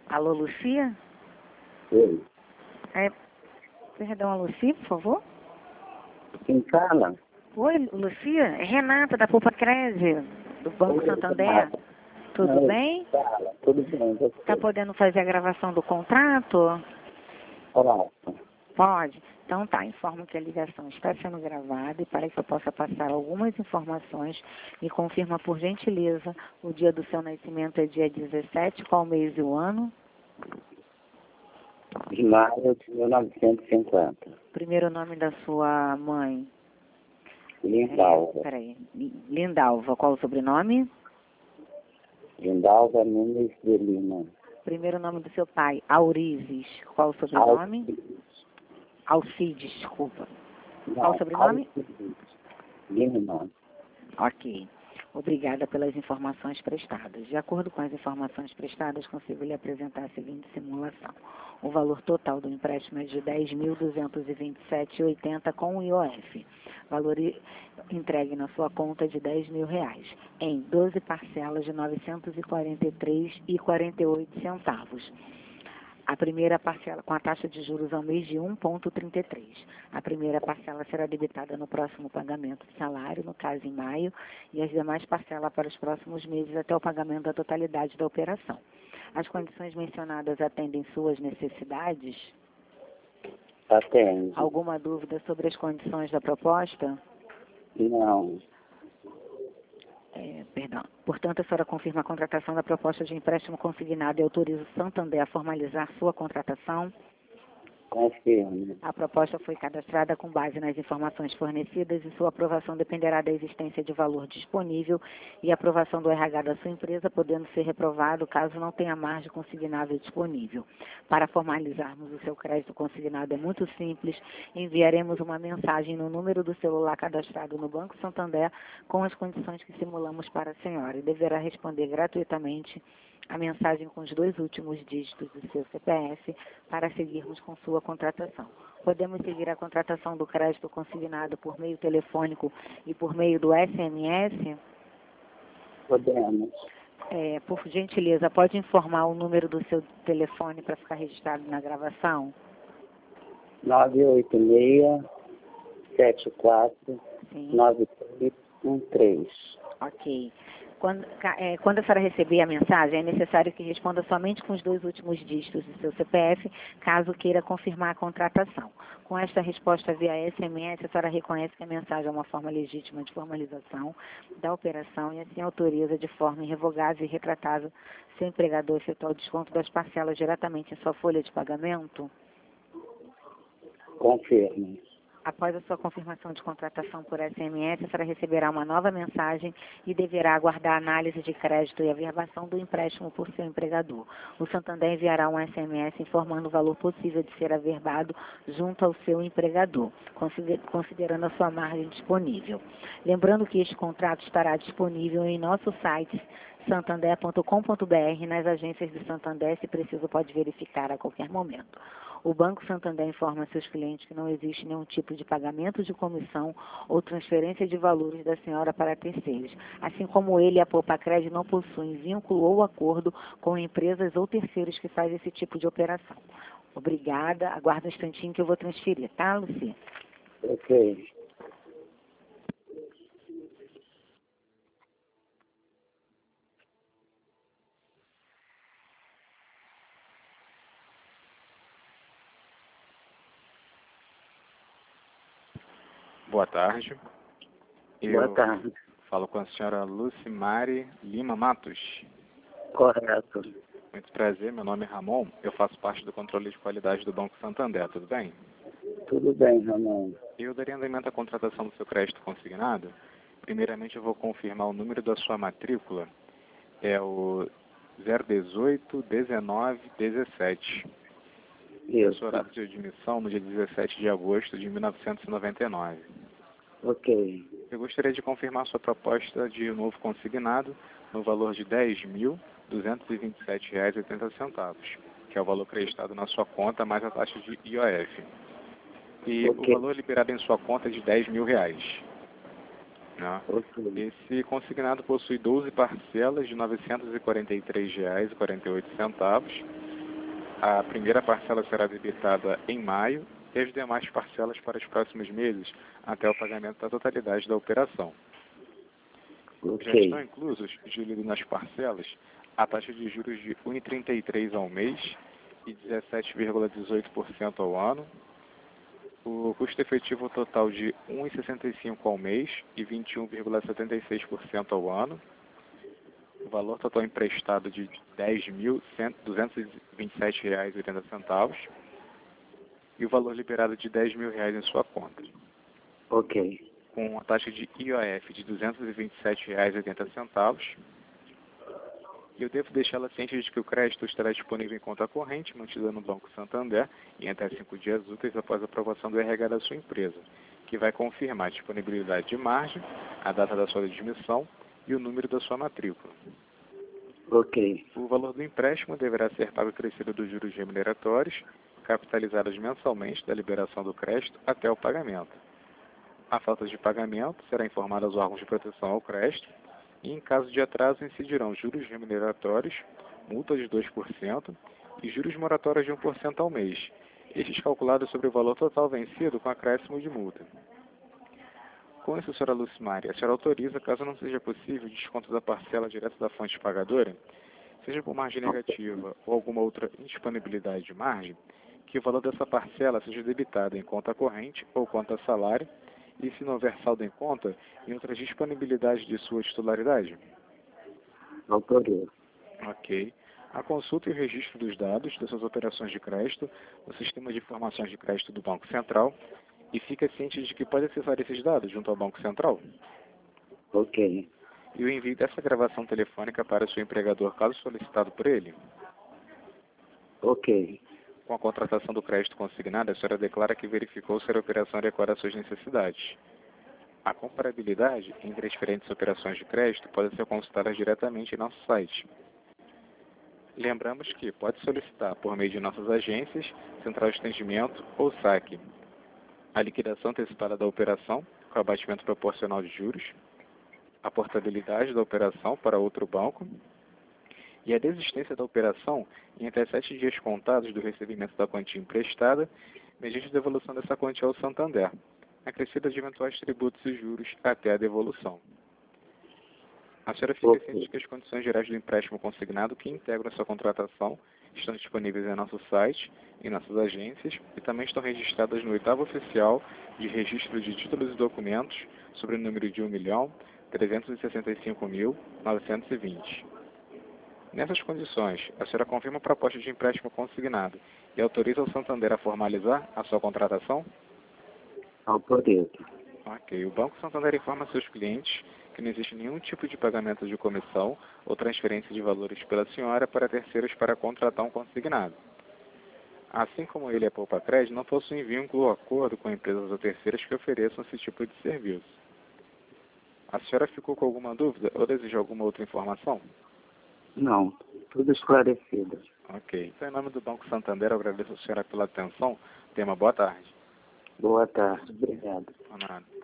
Alô, Lucia? Oi. Perdão, a Lucia, por favor? Quem fala? Oi, Lucia? É Renata, da Poupa Crédito, do Banco Oi, Santander. Renata. Tudo Oi, bem? fala. Tudo bem, você? Tá podendo fazer a gravação do contrato? Olá. Pode. Então tá, informo que a ligação está sendo gravada e para que eu possa passar algumas informações, me confirma por gentileza, o dia do seu nascimento é dia 17, qual mês e o ano? De maio de 1950. Primeiro nome da sua mãe? Lindalva. Peraí. Lindalva, qual o sobrenome? Lindalva Nunes de Lima. Primeiro nome do seu pai, Aurizes. Qual o sobrenome? Alcides, desculpa. Qual o sobrenome? Lima. Ok. Obrigada pelas informações prestadas. De acordo com as informações prestadas, consigo lhe apresentar a seguinte simulação. O valor total do empréstimo é de R$ 10.227,80 com o IOF. Valor entregue na sua conta de R$ 10.000, em 12 parcelas de R$ 943,48. A primeira parcela, com a taxa de juros ao mês de 1,33. A primeira parcela será debitada no próximo pagamento de salário, no caso em maio, e as demais parcelas para os próximos meses até o pagamento da totalidade da operação. As condições mencionadas atendem suas necessidades? Atende. Alguma dúvida sobre as condições da proposta? Não. Perdão. Portanto, a senhora confirma a contratação da proposta de empréstimo consignado e autoriza o Santander a formalizar sua contratação? Confirmo. A proposta foi cadastrada com base nas informações fornecidas e sua aprovação dependerá da existência de valor disponível e aprovação do RH da sua empresa, podendo ser reprovado caso não tenha margem consignável disponível. Para formalizarmos o seu crédito consignado é muito simples, enviaremos uma mensagem no número do celular cadastrado no Banco Santander com as condições que simulamos para a senhora e deverá responder gratuitamente a mensagem com os 2 últimos dígitos do seu CPF para seguirmos com sua contratação. Podemos seguir a contratação do crédito consignado por meio telefônico e por meio do SMS? Podemos. Por gentileza, pode informar o número do seu telefone para ficar registrado na gravação? 986-74-9313. Ok. Quando a senhora receber a mensagem, é necessário que responda somente com os 2 últimos dígitos do seu CPF, caso queira confirmar a contratação. Com esta resposta via SMS, a senhora reconhece que a mensagem é uma forma legítima de formalização da operação e assim autoriza de forma irrevogável e retratável seu empregador efetuar o desconto das parcelas diretamente em sua folha de pagamento? Confirmo. Após a sua confirmação de contratação por SMS, a senhora receberá uma nova mensagem e deverá aguardar a análise de crédito e averbação do empréstimo por seu empregador. O Santander enviará um SMS informando o valor possível de ser averbado junto ao seu empregador, considerando a sua margem disponível. Lembrando que este contrato estará disponível em nosso site santander.com.br, nas agências de Santander, se preciso pode verificar a qualquer momento. O Banco Santander informa seus clientes que não existe nenhum tipo de pagamento de comissão ou transferência de valores da senhora para terceiros, assim como ele e a Poupa Crédito não possuem vínculo ou acordo com empresas ou terceiros que fazem esse tipo de operação. Obrigada. Aguarda um instantinho que eu vou transferir, tá, Lucia? Ok. Boa tarde. Boa tarde. Falo com a senhora Lucimari Lima Matos. Correto. Muito prazer, meu nome é Ramon. Eu faço parte do controle de qualidade do Banco Santander, tudo bem? Tudo bem, Ramon. Eu daria andamento à contratação do seu crédito consignado. Primeiramente, eu vou confirmar o número da sua matrícula. É o 018 19 17. O seu horário de admissão no dia 17 de agosto de 1999. Ok. Eu gostaria de confirmar sua proposta de novo consignado no valor de R$ 10.227,80, que é o valor creditado na sua conta mais a taxa de IOF. E o valor liberado em sua conta é de R$ 10.000. Né? Esse consignado possui 12 parcelas de R$ 943,48 A primeira parcela será debitada em maio e as demais parcelas para os próximos meses até o pagamento da totalidade da operação. Já Ok. estão inclusos, dividido nas parcelas, a taxa de juros de 1,33 ao mês e 17,18% ao ano, o custo efetivo total de 1,65 ao mês e 21,76% ao ano, o valor total emprestado de R$ 10.227,80 e o valor liberado de R$ 10.000 em sua conta, Ok. com a taxa de IOF de R$ 227,80. E eu devo deixá-la ciente de que o crédito estará disponível em conta corrente, mantida no Banco Santander, em até 5 dias úteis após a aprovação do RH da sua empresa, que vai confirmar a disponibilidade de margem, a data da sua admissão e o número da sua matrícula. Ok. O valor do empréstimo deverá ser pago acrescido dos juros remuneratórios, capitalizados mensalmente da liberação do crédito até o pagamento. A falta de pagamento será informada aos órgãos de proteção ao crédito e, em caso de atraso, incidirão juros remuneratórios, multa de 2% e juros moratórios de 1% ao mês, estes calculados sobre o valor total vencido com acréscimo de multa. Com isso, Sra. Lucimária, a senhora autoriza, caso não seja possível, o desconto da parcela direto da fonte pagadora, seja por margem negativa ou alguma outra indisponibilidade de margem, que o valor dessa parcela seja debitado em conta corrente ou conta salário e, se não houver saldo em conta, em outras disponibilidades de sua titularidade? Autorizo. Ok. A consulta e o registro dos dados das suas operações de crédito no Sistema de Informações de Crédito do Banco Central e fica ciente de que pode acessar esses dados junto ao Banco Central. Ok. E o envio dessa gravação telefônica para o seu empregador, caso solicitado por ele. Ok. Com a contratação do crédito consignado, a senhora declara que verificou se a operação adequada às suas necessidades. A comparabilidade entre as diferentes operações de crédito pode ser consultada diretamente em nosso site. Lembramos que pode solicitar, por meio de nossas agências, central de atendimento ou saque, a liquidação antecipada da operação, com abatimento proporcional de juros, a portabilidade da operação para outro banco e a desistência da operação em até 7 dias contados do recebimento da quantia emprestada, mediante devolução dessa quantia ao Santander, acrescida de eventuais tributos e juros até a devolução. A senhora fica ciente de que as condições gerais do empréstimo consignado que integram a sua contratação estão disponíveis em nosso site, em nossas agências e também estão registradas no 8º Oficial de Registro de Títulos e Documentos sobre o número de 1.365.920. Nessas condições, a senhora confirma a proposta de empréstimo consignado e autoriza o Santander a formalizar a sua contratação? Autorizo. Ok. O Banco Santander informa seus clientes que não existe nenhum tipo de pagamento de comissão ou transferência de valores pela senhora para terceiros para contratar um consignado. Assim como ele é poupa-crédito, não possui vínculo ou acordo com empresas ou terceiras que ofereçam esse tipo de serviço. A senhora ficou com alguma dúvida ou deseja alguma outra informação? Não. Tudo esclarecido. Ok. Então, em nome do Banco Santander, eu agradeço a senhora pela atenção. Tenha uma boa tarde. Boa tarde. Obrigado. Por nada.